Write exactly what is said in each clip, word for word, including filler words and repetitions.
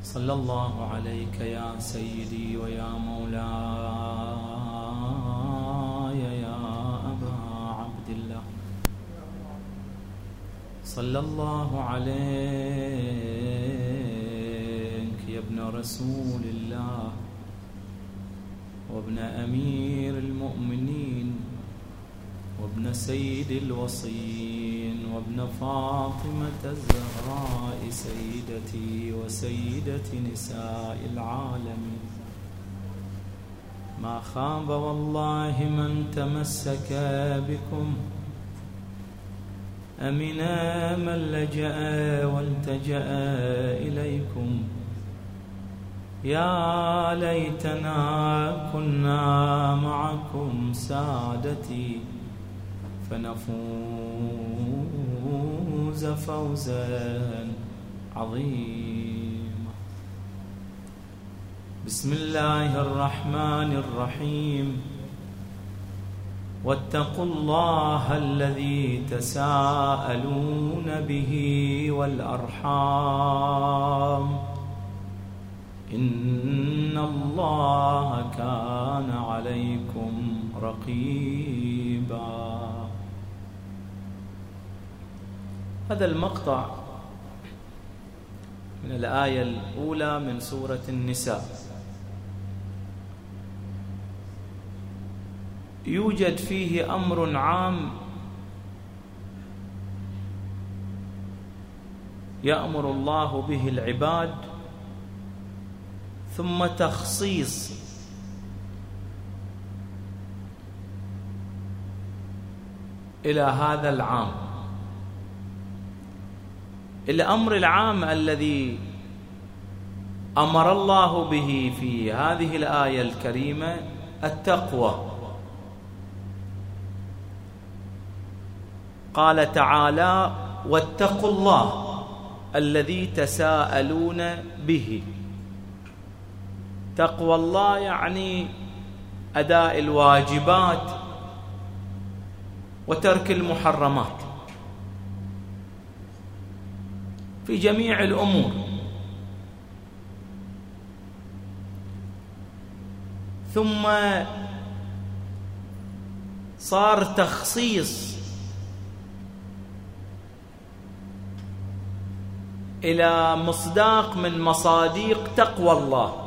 صلى الله عليك يا سيدي ويا مولاي يا أبا عبد الله. صلى الله عليك يا ابن رسول الله وابن أمير المؤمنين وابن سيد الوصيين وابن فاطمة الزهراء سيدتي وسيدة نساء العالمين. ما خاب والله من تمسك بكم، أمن من لجأ والتجأ إليكم. يا ليتنا كنا معكم سادتي فنفوز فوزا عظيما. بسم الله الرحمن الرحيم. واتقوا الله الذي تساءلون به والأرحام إن الله كان عليكم رقيبا. هذا المقطع من الآية الأولى من سورة النساء يوجد فيه أمر عام يأمر الله به العباد، ثم تخصيص إلى هذا العام. الأمر العام الذي أمر الله به في هذه الآية الكريمة التقوى. قال تعالى: واتقوا الله الذي تساءلون به. تقوى الله يعني أداء الواجبات وترك المحرمات في جميع الأمور. ثم صار تخصيص إلى مصداق من مصاديق تقوى الله.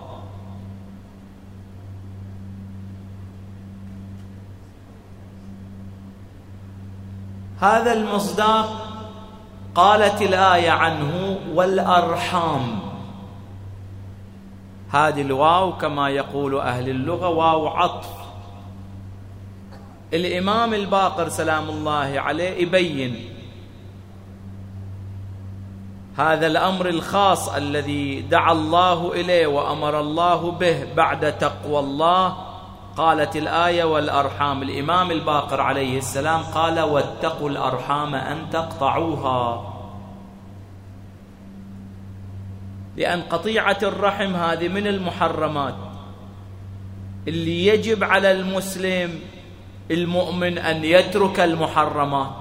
هذا المصداق قالت الآية عنه: والأرحام. هذه الواو كما يقول أهل اللغة واو عطف. الإمام الباقر سلام الله عليه يبين هذا الأمر الخاص الذي دعا الله إليه وأمر الله به بعد تقوى الله. قالت الآية: والأرحام. الإمام الباقر عليه السلام قال: واتقوا الأرحام أن تقطعوها، لأن قطيعة الرحم هذه من المحرمات اللي يجب على المسلم المؤمن أن يترك المحرمات.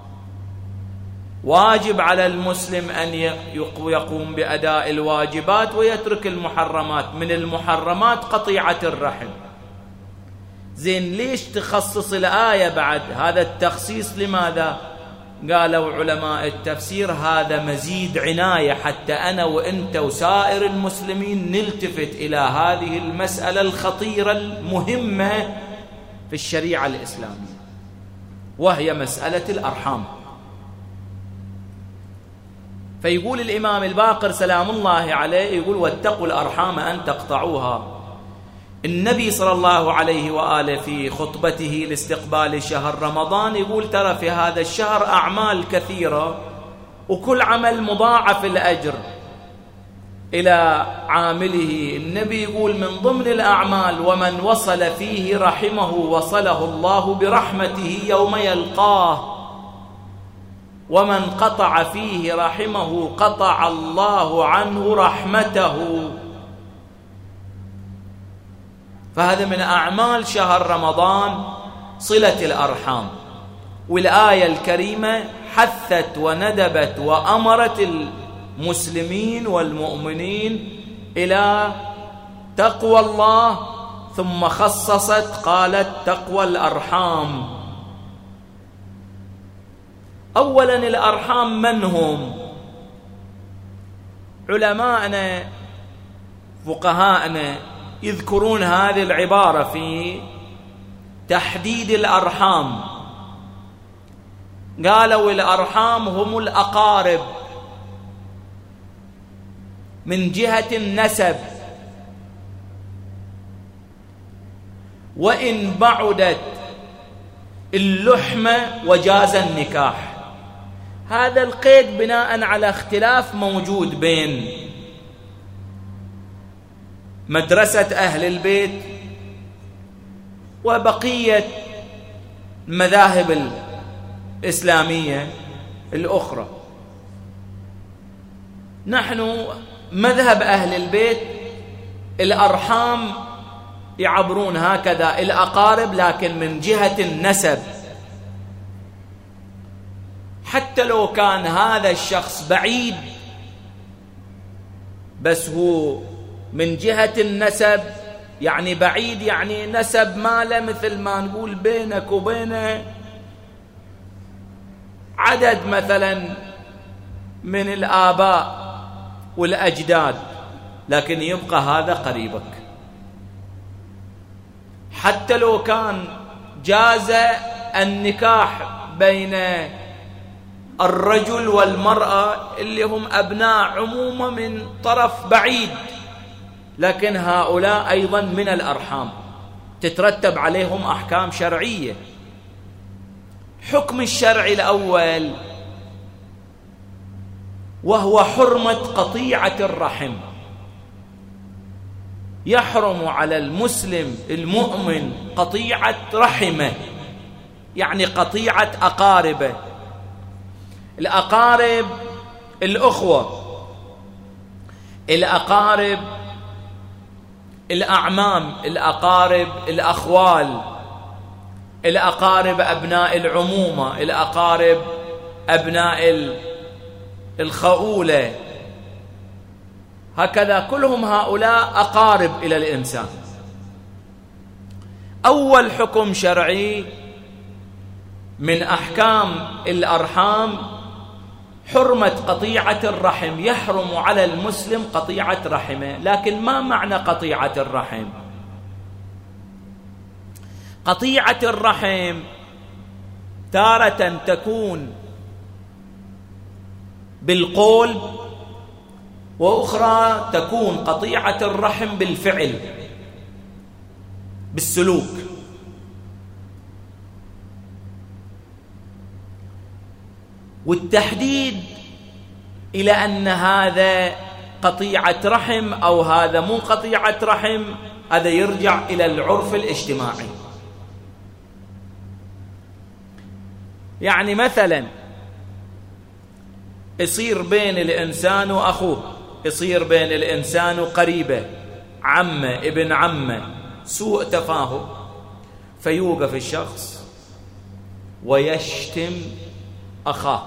واجب على المسلم أن يقوم بأداء الواجبات ويترك المحرمات. من المحرمات قطيعة الرحم. زين، ليش تخصص الآية بعد هذا التخصيص؟ لماذا؟ قالوا علماء التفسير: هذا مزيد عناية حتى أنا وإنت وسائر المسلمين نلتفت إلى هذه المسألة الخطيرة المهمة في الشريعة الإسلامية، وهي مسألة الأرحام. فيقول الإمام الباقر سلام الله عليه، يقول: واتقوا الأرحام أن تقطعوها. النبي صلى الله عليه وآله في خطبته لاستقبال شهر رمضان يقول: ترى في هذا الشهر أعمال كثيرة وكل عمل مضاعف الأجر إلى عامله. النبي يقول: من ضمن الأعمال: ومن وصل فيه رحمه وصله الله برحمته يوم يلقاه، ومن قطع فيه رحمه قطع الله عنه رحمته. فهذا من أعمال شهر رمضان صلة الأرحام. والآية الكريمة حثت وندبت وأمرت المسلمين والمؤمنين إلى تقوى الله، ثم خصصت قالت تقوى الأرحام. أولا الأرحام من هم؟ علماءنا فقهاءنا يذكرون هذه العبارة في تحديد الأرحام، قالوا الأرحام هم الأقارب من جهة النسب، وإن بعدت اللحمة وجاز النكاح. هذا القيد بناء على اختلاف موجود بين مدرسة أهل البيت وبقية المذاهب الإسلامية الأخرى. نحن مذهب أهل البيت الأرحام يعبرون هكذا الأقارب، لكن من جهة النسب، حتى لو كان هذا الشخص بعيد بس هو من جهة النسب، يعني بعيد يعني نسب ماله مثل ما نقول بينك وبينه عدد مثلا من الآباء والأجداد، لكن يبقى هذا قريبك. حتى لو كان جاز النكاح بين الرجل والمرأة اللي هم أبناء عمومة من طرف بعيد، لكن هؤلاء أيضا من الأرحام تترتب عليهم أحكام شرعية. حكم الشرع الأول وهو حرمة قطيعة الرحم. يحرم على المسلم المؤمن قطيعة رحمه، يعني قطيعة أقاربه. الأقارب الأخوة، الأقارب الأعمام، الأقارب الأخوال، الأقارب أبناء العمومة، الأقارب أبناء الخؤولة، هكذا كلهم هؤلاء أقارب إلى الإنسان. أول حكم شرعي من أحكام الأرحام حرمة قطيعة الرحم. يحرم على المسلم قطيعة رحمه. لكن ما معنى قطيعة الرحم؟ قطيعة الرحم تارة تكون بالقول، وأخرى تكون قطيعة الرحم بالفعل، بالسلوك. والتحديد إلى أن هذا قطيعة رحم أو هذا مو قطيعة رحم، هذا يرجع إلى العرف الاجتماعي. يعني مثلا يصير بين الإنسان وأخوه، يصير بين الإنسان وقريبه، عمه ابن عمه، سوء تفاهم، فيوقف الشخص ويشتم أخاه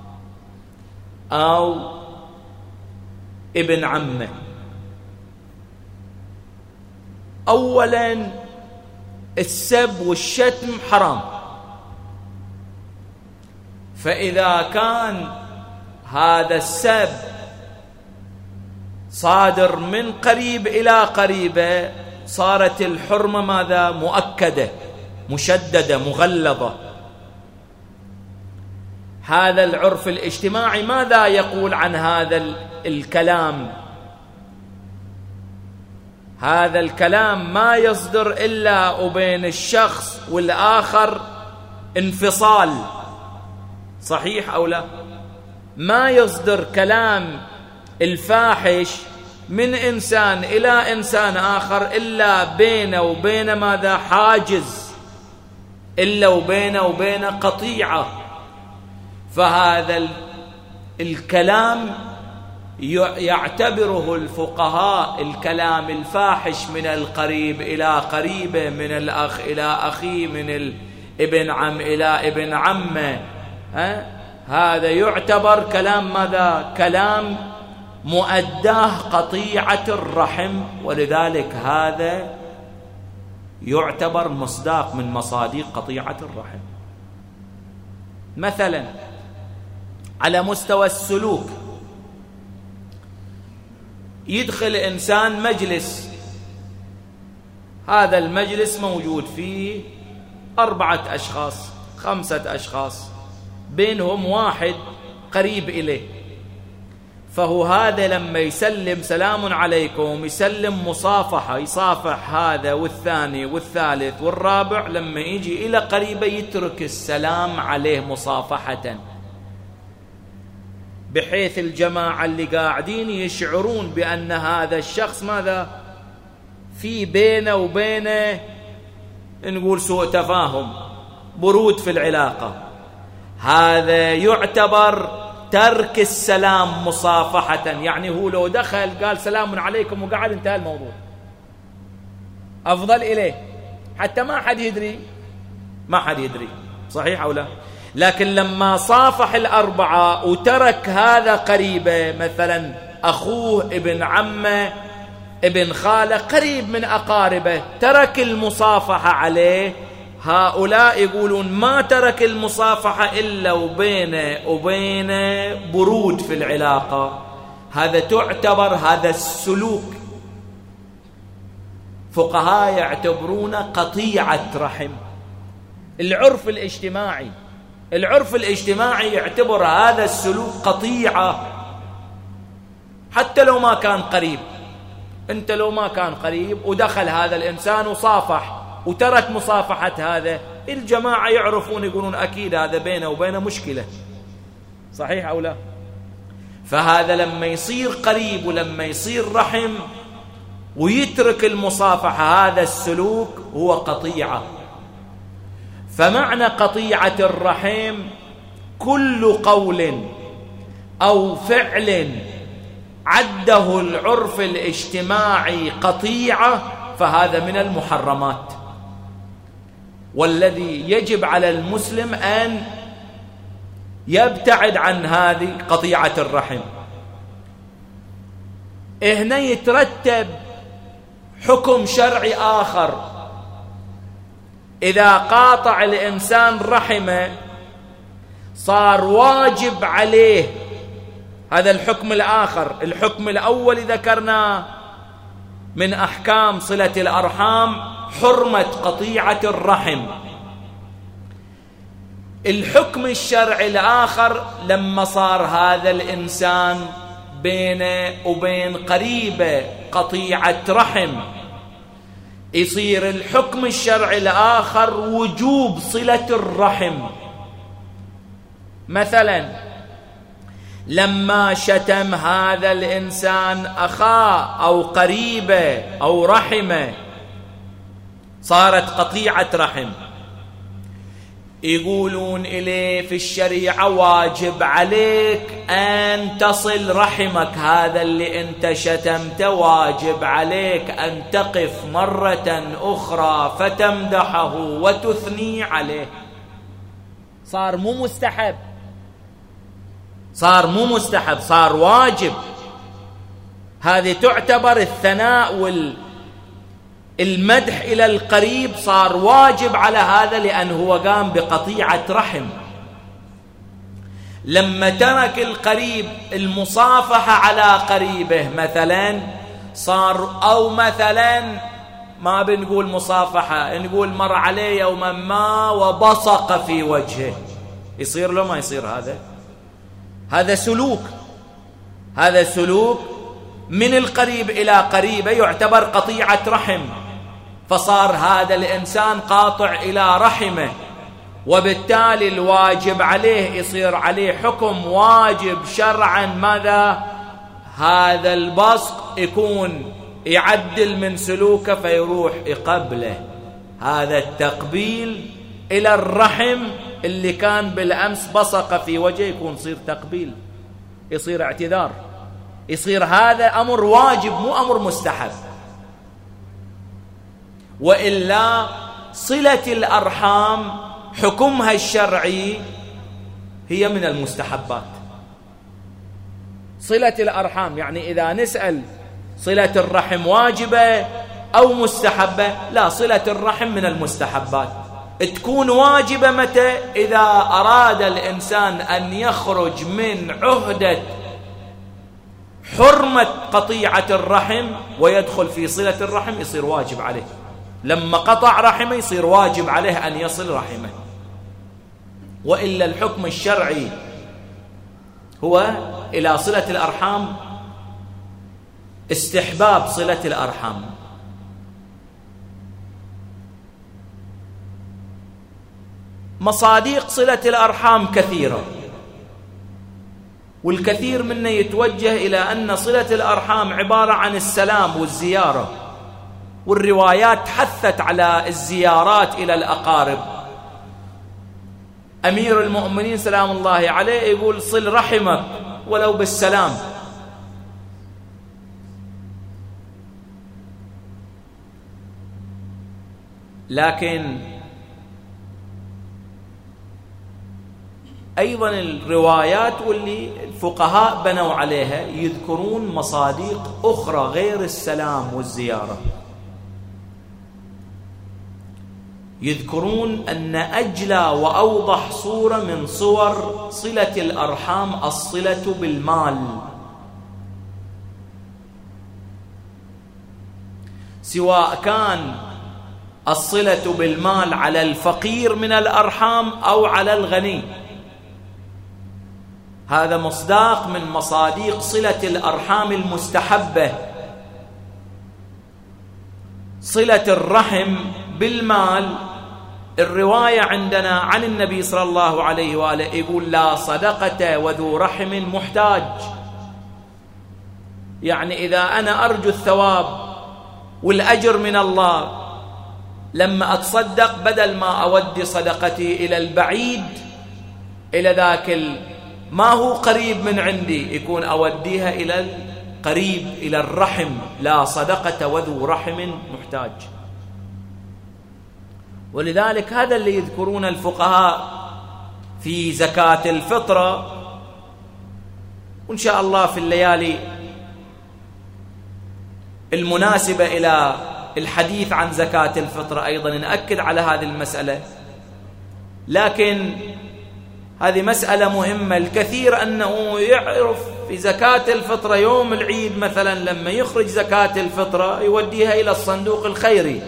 أو ابن عمه. أولا السب والشتم حرام، فإذا كان هذا السب صادر من قريب إلى قريبه صارت الحرمة ماذا؟ مؤكدة، مشددة، مغلظة. هذا العرف الاجتماعي ماذا يقول عن هذا الكلام؟ هذا الكلام ما يصدر إلا وبين الشخص والآخر انفصال، صحيح أو لا؟ ما يصدر كلام الفاحش من إنسان إلى إنسان آخر إلا بينه وبين ماذا؟ حاجز، إلا وبينه وبين قطيعة. فهذا الكلام يعتبره الفقهاء الكلام الفاحش من القريب إلى قريبه، من الأخ إلى أخيه، من الابن عم إلى ابن عمه، ها؟ هذا يعتبر كلام ماذا؟ كلام مؤداه قطيعة الرحم، ولذلك هذا يعتبر مصداق من مصادق قطيعة الرحم. مثلا على مستوى السلوك، يدخل إنسان مجلس، هذا المجلس موجود فيه أربعة أشخاص خمسة أشخاص، بينهم واحد قريب إليه، فهو هذا لما يسلم سلام عليكم يسلم مصافحة، يصافح هذا والثاني والثالث والرابع، لما يجي إلى قريبه يترك السلام عليه مصافحة، بحيث الجماعة اللي قاعدين يشعرون بأن هذا الشخص ماذا في بينه وبينه نقول سوء تفاهم، برود في العلاقة. هذا يعتبر ترك السلام مصافحة، يعني هو لو دخل قال سلام عليكم وقعد انتهى الموضوع، أفضل إليه حتى ما حد يدري، ما حد يدري، صحيح أو لا؟ لكن لما صافح الأربعة وترك هذا قريبه، مثلا أخوه ابن عمه ابن خاله قريب من أقاربه، ترك المصافحة عليه، هؤلاء يقولون ما ترك المصافحة إلا وبينه وبينه برود في العلاقة، هذا تعتبر هذا السلوك فقهاء يعتبرونه قطيعة رحم. العرف الاجتماعي العرف الاجتماعي يعتبر هذا السلوك قطيعة، حتى لو ما كان قريب. انت لو ما كان قريب ودخل هذا الإنسان وصافح وترك مصافحة هذا، الجماعة يعرفون يقولون أكيد هذا بينه وبينه مشكلة، صحيح أو لا؟ فهذا لما يصير قريب ولما يصير رحم ويترك المصافحة، هذا السلوك هو قطيعة. فمعنى قطيعة الرحم كل قول أو فعل عده العرف الاجتماعي قطيعة فهذا من المحرمات، والذي يجب على المسلم أن يبتعد عن هذه قطيعة الرحم. هنا يترتب حكم شرعي آخر، إذا قاطع الإنسان رحمه صار واجب عليه، هذا الحكم الآخر. الحكم الأول ذكرناه من أحكام صلة الأرحام حرمة قطيعة الرحم. الحكم الشرعي الآخر لما صار هذا الإنسان بينه وبين قريبه قطيعة رحم، يصير الحكم الشرعي الآخر وجوب صلة الرحم. مثلا لما شتم هذا الإنسان أخاه أو قريبه أو رحمه صارت قطيعة رحم، يقولون إليه في الشريعة واجب عليك أن تصل رحمك، هذا اللي أنت شتمته واجب عليك أن تقف مرة أخرى فتمدحه وتثني عليه. صار مو مستحب، صار مو مستحب، صار واجب. هذه تعتبر الثناء والمدح إلى القريب صار واجب على هذا، لأنه هو قام بقطيعة رحم. لما ترك القريب المصافحة على قريبه مثلا صار، أو مثلا ما بنقول مصافحة، نقول مر عليه يوما ما وبصق في وجهه، يصير له ما يصير؟ هذا هذا سلوك، هذا سلوك من القريب إلى قريبه يعتبر قطيعة رحم، فصار هذا الإنسان قاطع إلى رحمه، وبالتالي الواجب عليه يصير عليه حكم واجب شرعا. ماذا؟ هذا البصق يكون يعدل من سلوكه فيروح يقبله، هذا التقبيل إلى الرحم اللي كان بالأمس بصق في وجهه يكون يصير تقبيل، يصير اعتذار، يصير هذا أمر واجب مو أمر مستحب. وإلا صلة الأرحام حكمها الشرعي هي من المستحبات، صلة الأرحام، يعني إذا نسأل صلة الرحم واجبة أو مستحبة، لا، صلة الرحم من المستحبات. تكون واجبة متى؟ إذا أراد الإنسان أن يخرج من عهدة حرمة قطيعة الرحم ويدخل في صلة الرحم، يصير واجب عليه. لما قطع رحمه يصير واجب عليه أن يصل رحمه. وإلا الحكم الشرعي هو إلى صلة الأرحام استحباب صلة الأرحام. مصاديق صلة الأرحام كثيرة، والكثير منا يتوجه إلى أن صلة الأرحام عبارة عن السلام والزيارة، والروايات حثت على الزيارات إلى الأقارب. أمير المؤمنين سلام الله عليه يقول صل رحمك ولو بالسلام. لكن أيضا الروايات واللي الفقهاء بنوا عليها يذكرون مصاديق أخرى غير السلام والزيارة. يذكرون أن أجلى وأوضح صورة من صور صلة الأرحام الصلة بالمال، سواء كان الصلة بالمال على الفقير من الأرحام أو على الغني. هذا مصداق من مصاديق صلة الأرحام المستحبة. صلة الرحم بالمال، الرواية عندنا عن النبي صلى الله عليه وآله يقول لا صدقة وذو رحم محتاج. يعني إذا أنا أرجو الثواب والأجر من الله، لما أتصدق بدل ما أودي صدقتي إلى البعيد، إلى ذاك ما هو قريب من عندي، يكون أوديها إلى القريب، إلى الرحم. لا صدقة وذو رحم محتاج. ولذلك هذا اللي يذكرون الفقهاء في زكاة الفطرة. وإن شاء الله في الليالي المناسبة إلى الحديث عن زكاة الفطرة أيضا نأكد على هذه المسألة. لكن هذه مسألة مهمة. الكثير أنه يعرف في زكاة الفطرة يوم العيد مثلا لما يخرج زكاة الفطرة يوديها إلى الصندوق الخيري،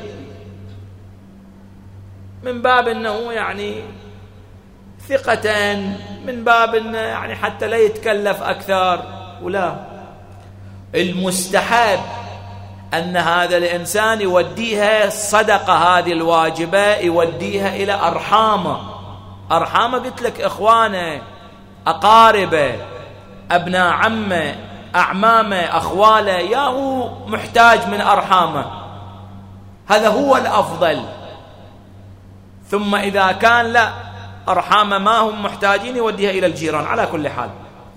من باب أنه يعني ثقة، من باب أنه يعني حتى لا يتكلف أكثر. ولا، المستحب أن هذا الإنسان يوديها الصدقة هذه الواجبة، يوديها إلى أرحامه. أرحامه قلت لك إخوانه، أقاربه، أبناء عمه، أعمامه، أخواله، يا هو محتاج من أرحامه، هذا هو الأفضل. ثم إذا كان لا أرحامه ما هم محتاجين يوديها إلى الجيران. على كل حال،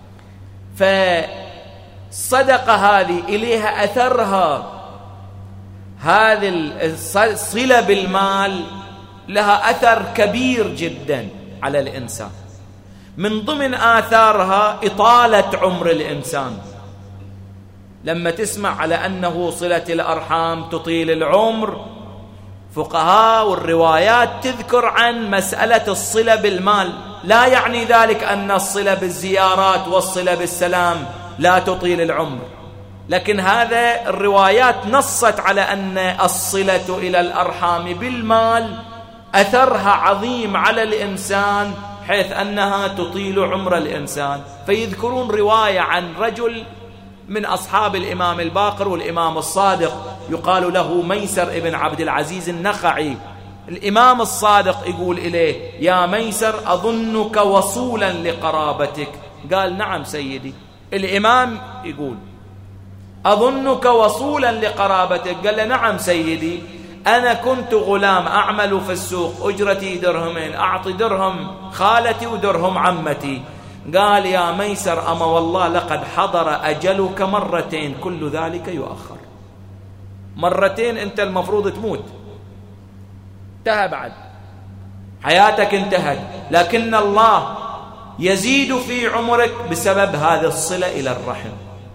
فالصدقة هذه إليها أثرها، هذه الصلة بالمال لها أثر كبير جدا على الإنسان. من ضمن آثارها إطالة عمر الإنسان. لما تسمع على أنه صلة الأرحام تطيل العمر، فقهاء والروايات تذكر عن مسألة الصلة بالمال. لا يعني ذلك أن الصلة بالزيارات والصلة بالسلام لا تطيل العمر، لكن هذا الروايات نصت على أن الصلة إلى الأرحام بالمال أثرها عظيم على الإنسان، حيث أنها تطيل عمر الإنسان. فيذكرون رواية عن رجل من أصحاب الإمام الباقر والإمام الصادق، يقال له ميسر ابن عبد العزيز النخعي. الإمام الصادق يقول إليه: يا ميسر أظنك وصولا لقرابتك. قال: نعم سيدي. الإمام يقول: أظنك وصولا لقرابتك. قال له: نعم سيدي، أنا كنت غلام أعمل في السوق، أجرتي درهمين، أعطي درهم خالتي ودرهم عمتي. قال: يا ميسر أما والله لقد حضر أجلك مرتين، كل ذلك يؤخر. مرتين أنت المفروض تموت، انتهى، بعد حياتك انتهت، لكن الله يزيد في عمرك بسبب هذه الصلة إلى الرحم.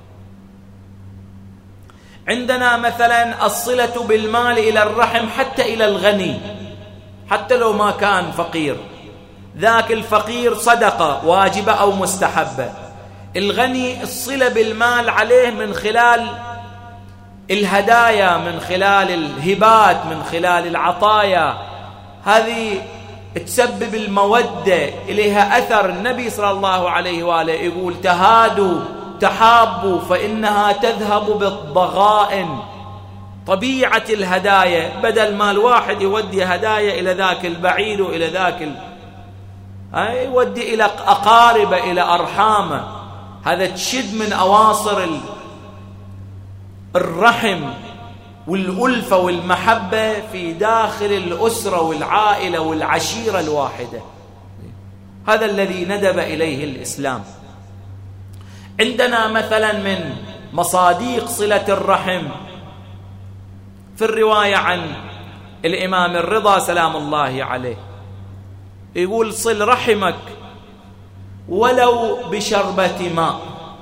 عندنا مثلا الصلة بالمال إلى الرحم حتى إلى الغني، حتى لو ما كان فقير، ذاك الفقير صدقة واجبة أو مستحبة، الغني الصلة بالمال عليه من خلال الهدايا، من خلال الهبات، من خلال العطايا، هذه تسبب المودة، إليها أثر. النبي صلى الله عليه وآله يقول تهادوا تحابوا فإنها تذهب بالضغائن. طبيعة الهدايا، بدل ما الواحد يودي هدايا إلى ذاك البعيد وإلى ذاك ال... يودي إلى أقاربه إلى أرحامه، هذا تشد من أواصر ال... الرحم والألفة والمحبة في داخل الأسرة والعائلة والعشيرة الواحدة. هذا الذي ندب إليه الإسلام. عندنا مثلا من مصاديق صلة الرحم في الرواية عن الإمام الرضا سلام الله عليه، يقول صل رحمك ولو بشربة ماء،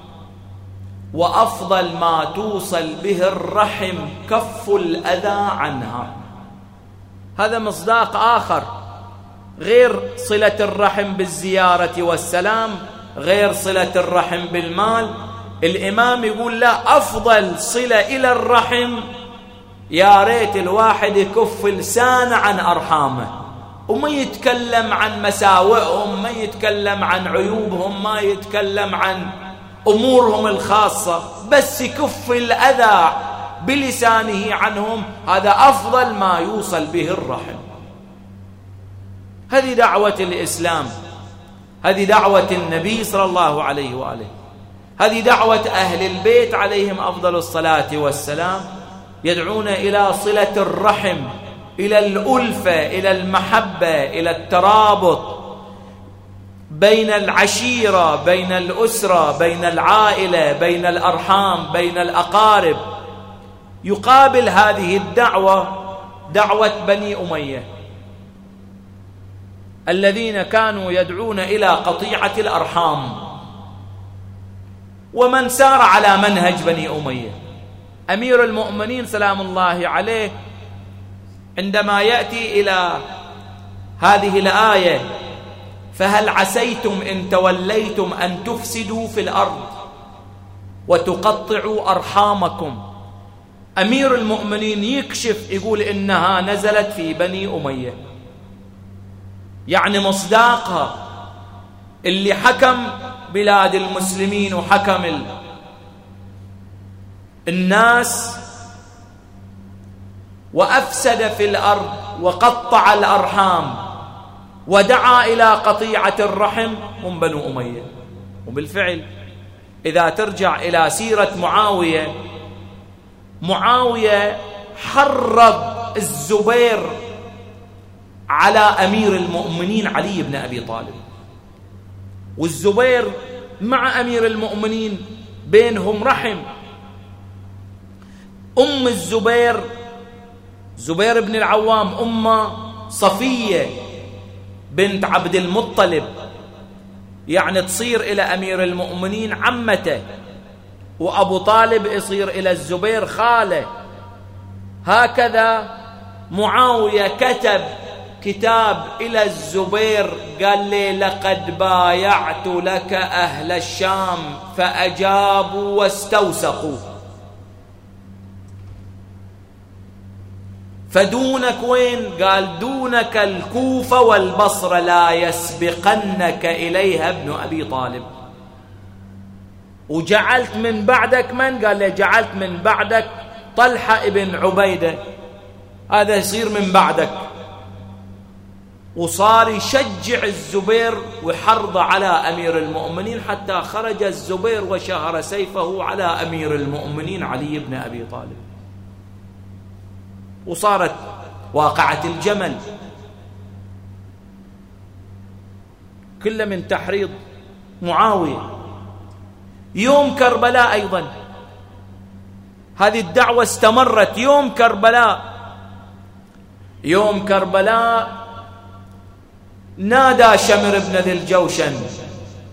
وأفضل ما توصل به الرحم كف الأذى عنها. هذا مصداق آخر غير صلة الرحم بالزيارة والسلام، غير صلة الرحم بالمال. الإمام يقول لا، أفضل صلة إلى الرحم يا ريت الواحد يكف لسانه عن أرحامه، وما يتكلم عن مساوئهم، ما يتكلم عن عيوبهم، ما يتكلم عن أمورهم الخاصة، بس يكف الأذى بلسانه عنهم. هذا أفضل ما يوصل به الرحم. هذه دعوة الإسلام، هذه دعوة النبي صلى الله عليه وآله، هذه دعوة أهل البيت عليهم أفضل الصلاة والسلام، يدعون إلى صلة الرحم، إلى الألفة، إلى المحبة، إلى الترابط بين العشيرة، بين الأسرة، بين العائلة، بين الأرحام، بين الأقارب. يقابل هذه الدعوة دعوة بني أمية الذين كانوا يدعون إلى قطيعة الأرحام، ومن سار على منهج بني أمية. أمير المؤمنين سلام الله عليه عندما يأتي إلى هذه الآية فهل عسيتم إن توليتم أن تفسدوا في الأرض وتقطعوا أرحامكم، أمير المؤمنين يكشف يقول إنها نزلت في بني أمية، يعني مصداقها اللي حكم بلاد المسلمين وحكم ال... الناس وأفسد في الأرض وقطع الأرحام ودعا إلى قطيعة الرحم هم بنو أمية. وبالفعل إذا ترجع إلى سيرة معاوية، معاوية حرض الزبير على أمير المؤمنين علي بن أبي طالب، والزبير مع أمير المؤمنين بينهم رحم. أم الزبير زبير بن العوام، أمه صفية بنت عبد المطلب، يعني تصير إلى أمير المؤمنين عمته، وأبو طالب يصير إلى الزبير خاله. هكذا معاوية كتب كتاب إلى الزبير قال لي لقد بايعت لك أهل الشام فأجابوا واستوثقوا، فدونك وين؟ قال دونك الكوفة والبصرة لا يسبقنك إليها ابن أبي طالب. وجعلت من بعدك من؟ قال لي جعلت من بعدك طلحة ابن عبيدة، هذا يصير من بعدك. وصار يشجع الزبير وحرض على أمير المؤمنين حتى خرج الزبير وشهر سيفه على أمير المؤمنين علي بن أبي طالب، وصارت واقعة الجمل كله من تحريض معاوية. يوم كربلاء أيضا هذه الدعوة استمرت. يوم كربلاء يوم كربلاء نادى شمر بن ذي الجوشن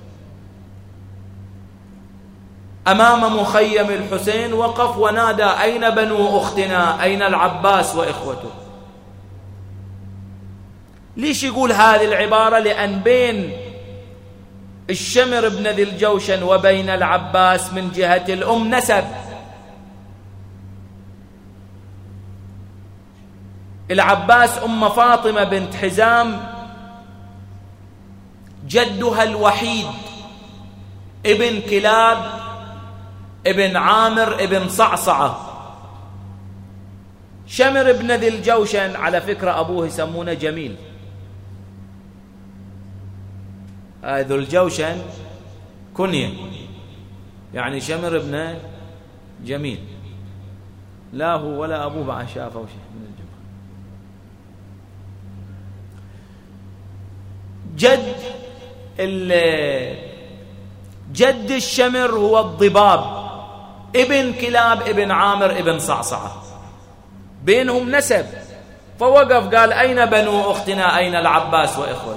أمام مخيم الحسين وقف ونادى: أين بنو أختنا؟ أين العباس وإخوته؟ ليش يقول هذه العبارة؟ لأن بين الشمر بن ذي الجوشن وبين العباس من جهة الأم نسب. العباس أم فاطمة بنت حزام جدها الوحيد ابن كلاب ابن عامر ابن صعصعة. شمر بن ذي الجوشن على فكرة أبوه يسمونه جميل. ذو الجوشن كنية، يعني شمر بن جميل. لا هو ولا أبوه بعد شافه وشيء من الجمال. جد جد الشمر هو الضباب ابن كلاب ابن عامر ابن صعصعة، بينهم نسب. فوقف قال: أين بنو أختنا؟ أين العباس وإخوته؟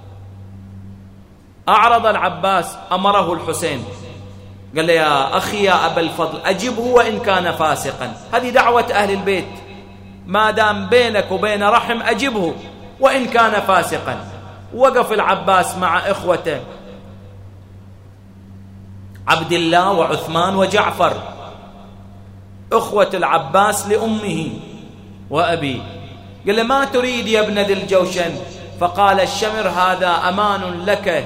أعرض العباس، أمره الحسين، قال له: يا أخي يا أبا الفضل أجبه وإن كان فاسقا. هذه دعوة أهل البيت، ما دام بينك وبين رحم أجبه وإن كان فاسقا. وقف العباس مع إخوته عبد الله وعثمان وجعفر، أخوة العباس لأمه وأبيه. قال له: ما تريد يا ابن ذي الجوشن؟ فقال الشمر: هذا أمان لك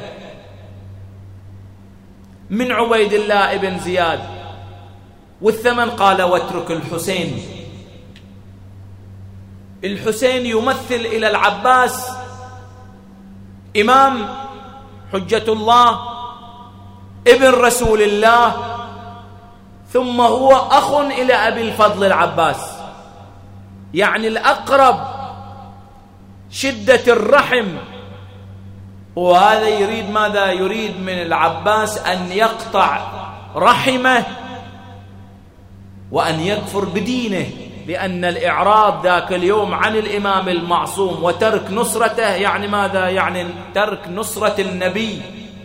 من عبيد الله ابن زياد، والثمن قال: واترك الحسين. الحسين يمثل إلى العباس إمام حجة الله ابن رسول الله، ثم هو أخ إلى أبي الفضل العباس، يعني الأقرب شدة الرحم. وهذا يريد ماذا؟ يريد من العباس أن يقطع رحمه وأن يكفر بدينه، لأن الإعراض ذاك اليوم عن الإمام المعصوم وترك نصرته يعني ماذا؟ يعني ترك نصرة النبي،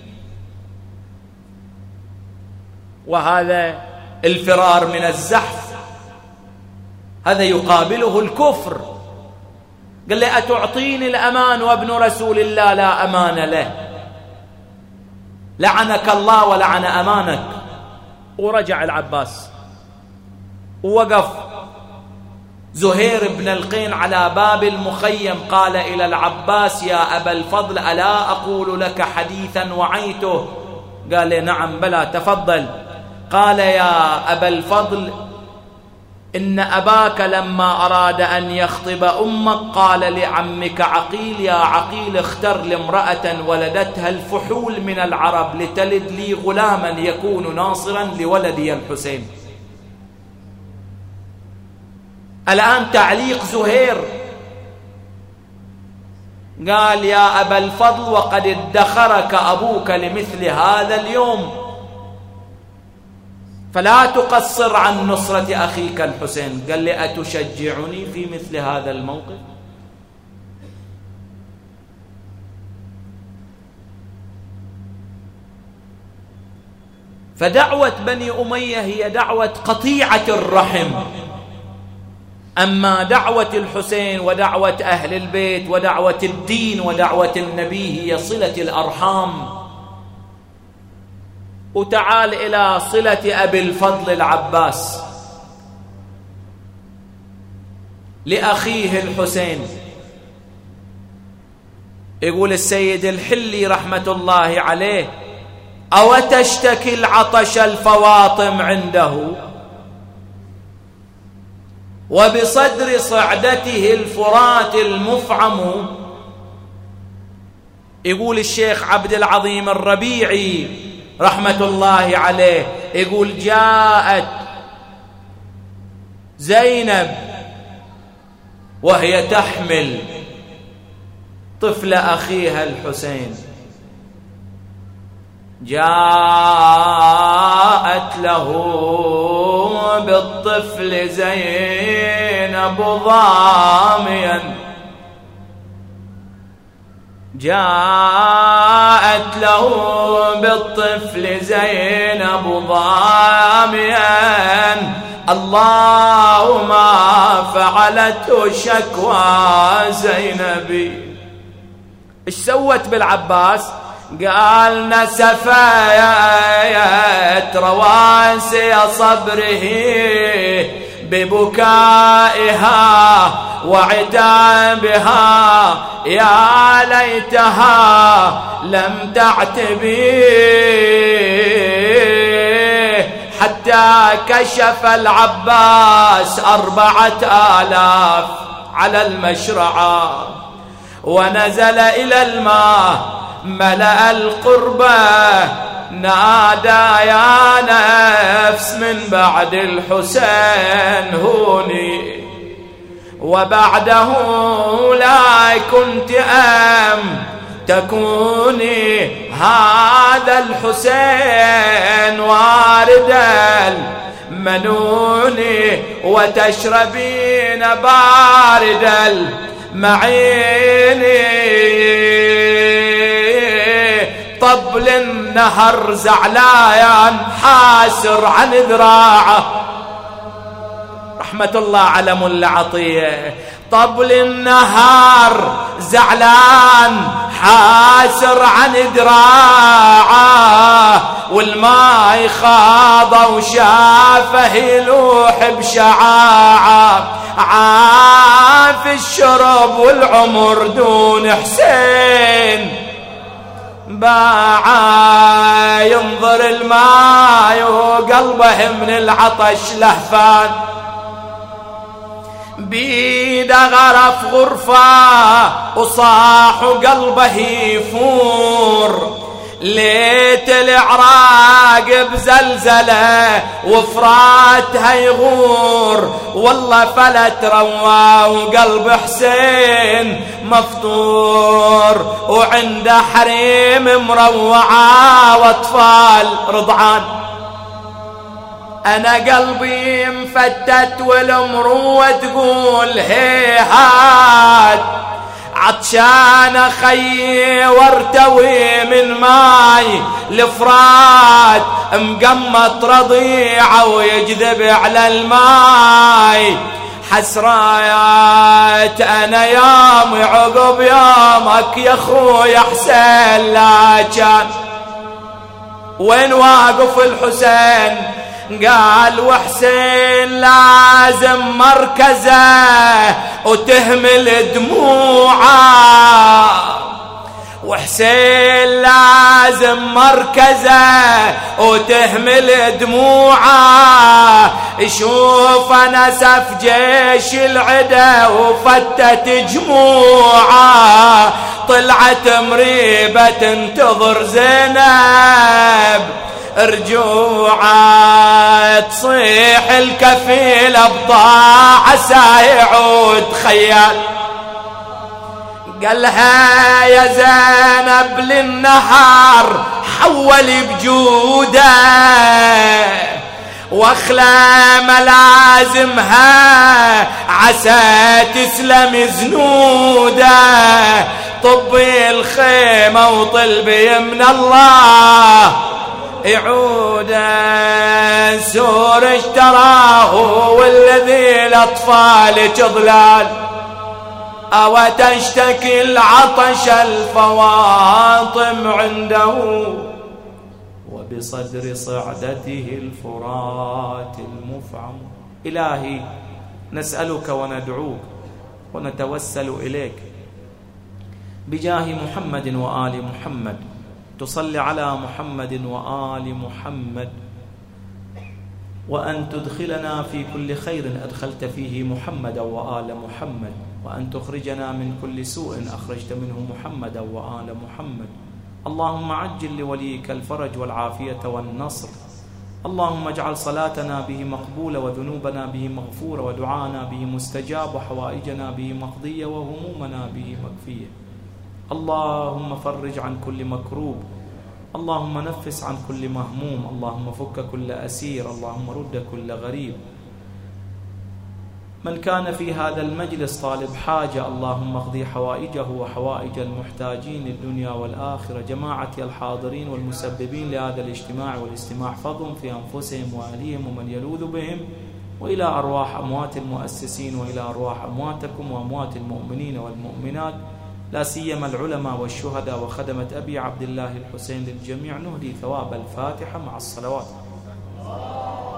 وهذا الفرار من الزحف، هذا يقابله الكفر. قال لي: أتعطيني الأمان وابن رسول الله لا أمان له؟ لعنك الله ولعن أمانك. ورجع العباس، ووقف زهير بن القين على باب المخيم، قال إلى العباس: يا أبا الفضل ألا أقول لك حديثا وعيته؟ قال لي: نعم بلى تفضل. قال: يا أبا الفضل إن أباك لما أراد أن يخطب أمك قال لعمك عقيل: يا عقيل اختر لامرأة ولدتها الفحول من العرب لتلد لي غلاما يكون ناصرا لولدي الحسين. الآن تعليق زهير، قال: يا أبا الفضل وقد ادخرك أبوك لمثل هذا اليوم، فلا تقصر عن نصرة أخيك الحسين. قال لي: أتشجعني في مثل هذا الموقف؟ فدعوة بني أمية هي دعوة قطيعة الرحم، أما دعوة الحسين ودعوة أهل البيت ودعوة الدين ودعوة النبي هي صلة الأرحام. وتعال إلى صلة أبي الفضل العباس لأخيه الحسين. يقول السيد الحلي رحمة الله عليه: أو تشتكي العطش الفواطم عنده وبصدر صعدته الفرات المفعم. يقول الشيخ عبد العظيم الربيعي رحمة الله عليه، يقول: جاءت زينب وهي تحمل طفل أخيها الحسين، جاءت له بالطفل زينب ضاميا، جاءت جاءت له بالطفل زينب ضاميا الله ما فعلته شكوى زينبي. ايش سوت بالعباس؟ قال نسفت رواسي صبره ببكائها وعتابها يا ليتها لم تعتبي حتى كشف العباس أربعة آلاف على المشرعة ونزل إلى الماء ملأ القربة نادى يا نفس من بعد الحسين هوني وبعده لا كنت أم تكوني هذا الحسين واردا منوني وتشربين بارد المعيني طبل النهر زعلان حاسر عن ذراعه. رحمة الله على ملا عطية. طبل النهر زعلان حاسر عن ذراعه والماء خاض وشافه يلوح بشعاعه عاف الشرب والعمر دون حسين باعا ينظر الماء وقلبه من العطش لهفان بيد غرف غرفة وصاح قلبه يفور ليت العراق بزلزلة وفراتها يغور والله فلت روا وقلب حسين مفطور وعنده حريم مروعة واطفال رضعان. أنا قلبي مفتت والمروة تقول هيهات عطشان خيي وارتوي من ماي الفرات مقمط رضيعه ويجذب على الماي حسرايات أنا يوم عقب يومك يا خويا حسين لا كان وين واقف الحسين؟ قال وحسين لازم مركزه وتهمل دموعه وحسين لازم مركزه وتهمل دموعه شوف نسف جيش العدا وفتت جموعه طلعت مريبة تنتظر زينب رجوعة تصيح الكفيل بضاعة سايعود خيال قالها يا زينب للنهار حول بجوده واخلى ملازمها عسى تسلم زنوده طبي الخيمة وطلبي من الله يعودا سور اشتراه والذي الأطفال ظلال أو تشتكي العطش الفواطم عنده وبصدر صعدته الفرات المفعم. إلهي نسألك وندعوك ونتوسل إليك بجاه محمد وآل محمد تصلي على محمد وآل محمد وأن تدخلنا في كل خير أدخلت فيه محمد وآل محمد وأن تخرجنا من كل سوء أخرجت منه محمد وآل محمد. اللهم عجل لوليك الفرج والعافية والنصر. اللهم اجعل صلاتنا به مقبولة وذنوبنا به مغفورة ودعانا به مستجاب وحوائجنا به مقضية وهمومنا به مكفية. اللهم فرج عن كل مكروب، اللهم نفس عن كل مهموم، اللهم فك كل أسير، اللهم رد كل غريب. من كان في هذا المجلس طالب حاجة اللهم اقضي حوائجه وحوائج المحتاجين للدنيا والآخرة. جماعتي الحاضرين والمسببين لهذا الاجتماع والاستماع احفظهم في أنفسهم وأهليهم ومن يلوذ بهم، وإلى أرواح أموات المؤسسين وإلى أرواح أمواتكم وأموات المؤمنين والمؤمنات، لا سيما العلماء والشهداء وخدمة أبي عبد الله الحسين. للجميع نهدي ثواب الفاتحة مع الصلوات.